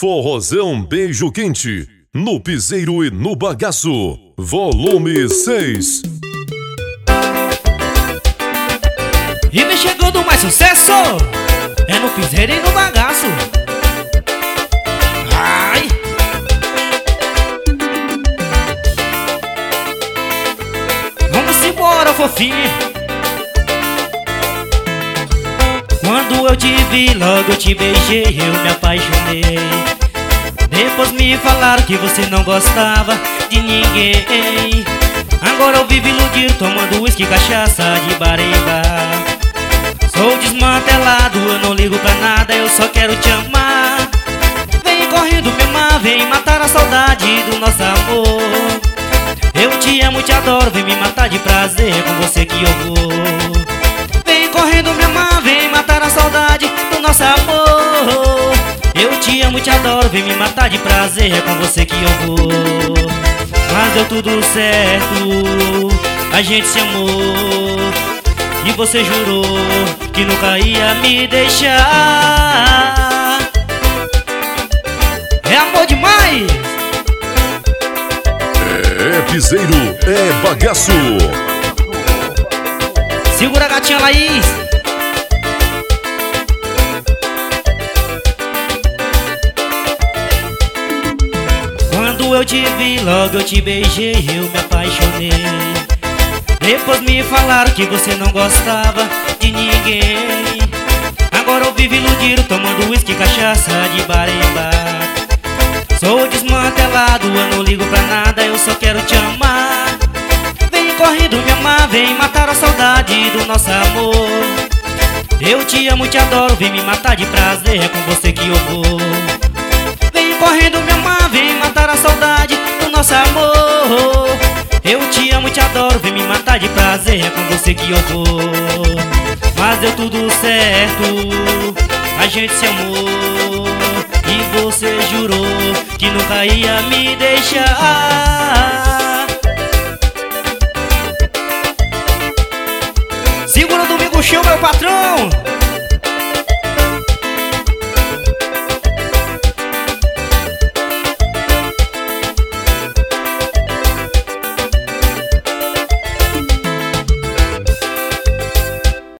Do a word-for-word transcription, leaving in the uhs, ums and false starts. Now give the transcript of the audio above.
Forrozão Beijo Quente, no piseiro e no bagaço, volume seis. E vem chegando mais sucesso, é no piseiro e no bagaço. Ai! Vamos embora, fofinho. Quando eu te vi, logo eu te beijei, eu me apaixonei. Depois me falaram que você não gostava de ninguém. Agora eu vivo iludido, tomando uísque, cachaça de bar em bar. Sou desmantelado, eu não ligo pra nada, eu só quero te amar. Vem correndo me amar, vem matar a saudade do nosso amor. Eu te amo, te adoro, vem me matar de prazer, com você que eu vou. Vem correndo me amar, vem matar a saudade do nosso amor. Eu te amo, te adoro, vem me matar de prazer, é com você que eu vou. Mas deu tudo certo, a gente se amou. E você jurou que nunca ia me deixar. É amor demais! É piseiro, é bagaço. Segura a gatinha Laís. Quando eu te vi, logo eu te beijei, eu me apaixonei. Depois me falaram que você não gostava de ninguém. Agora eu vivo iludido, tomando uísque, cachaça de bar em bar. Sou desmantelado, eu não ligo pra nada, eu só quero te amar. Vem correndo me amar, vem matar a saudade do nosso amor. Eu te amo, te adoro, vem me matar de prazer, é com você que eu vou. Vem correndo me amar, vem matar a saudade do nosso amor. Eu te amo, te adoro, vem me matar de prazer, é com você que eu vou. Mas deu tudo certo, a gente se amou. E você jurou que nunca ia me deixar. Segura o Domingo Show, meu patrão.